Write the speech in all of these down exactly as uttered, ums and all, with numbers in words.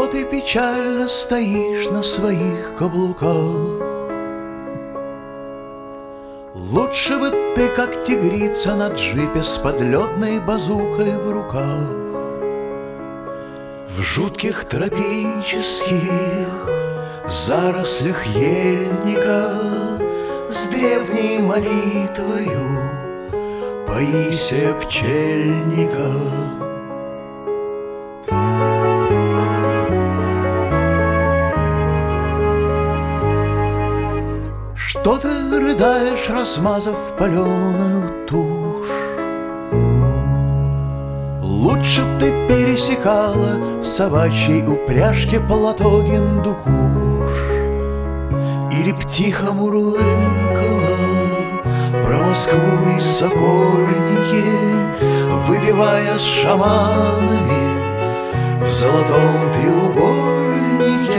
Что ты печально стоишь на своих каблуках? Лучше бы ты, как тигрица на джипе с подлетной базукой в руках, в жутких тропических зарослях ельника с древней молитвою Паисия Пчельника. Что ты рыдаешь, размазав паленую тушь? Лучше б ты пересекала в собачьей упряжке плато Гиндукуш, или б тихо мурлыкала про Москву и Сокольники, выпивая с шаманами в золотом треугольнике.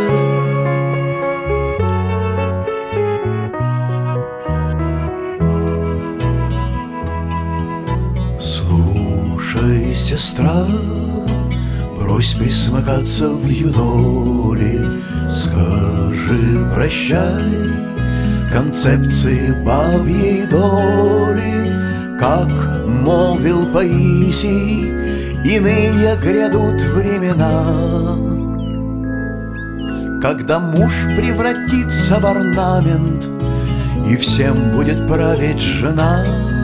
Слушай, сестра, брось присмыкаться в юдоли, скажи прощай концепции бабьей доли. Как молвил Паисий, иные грядут времена, когда муж превратится в орнамент и всем будет править жена.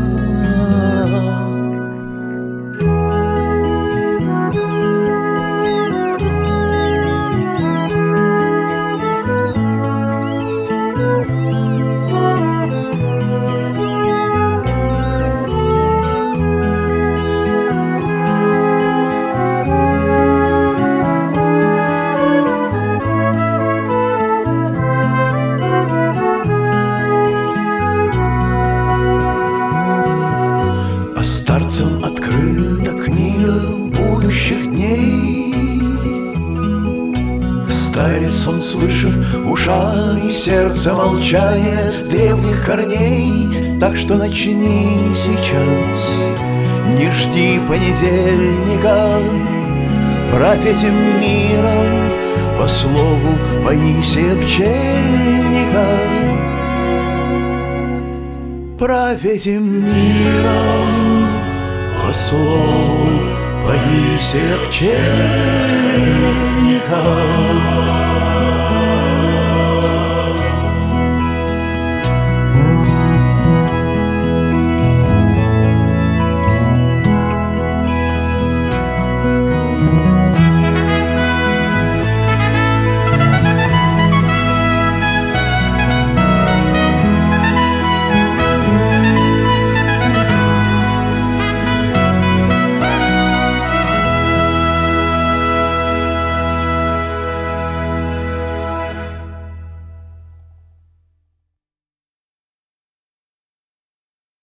Старцам открыта книга будущих дней. Старец он слышит ушами сердце молчание древних корней. Так что начни сейчас, не жди понедельника, правь этим миром по слову Паисия Пчельника. Правь этим миром по слову Паисия Пчельника.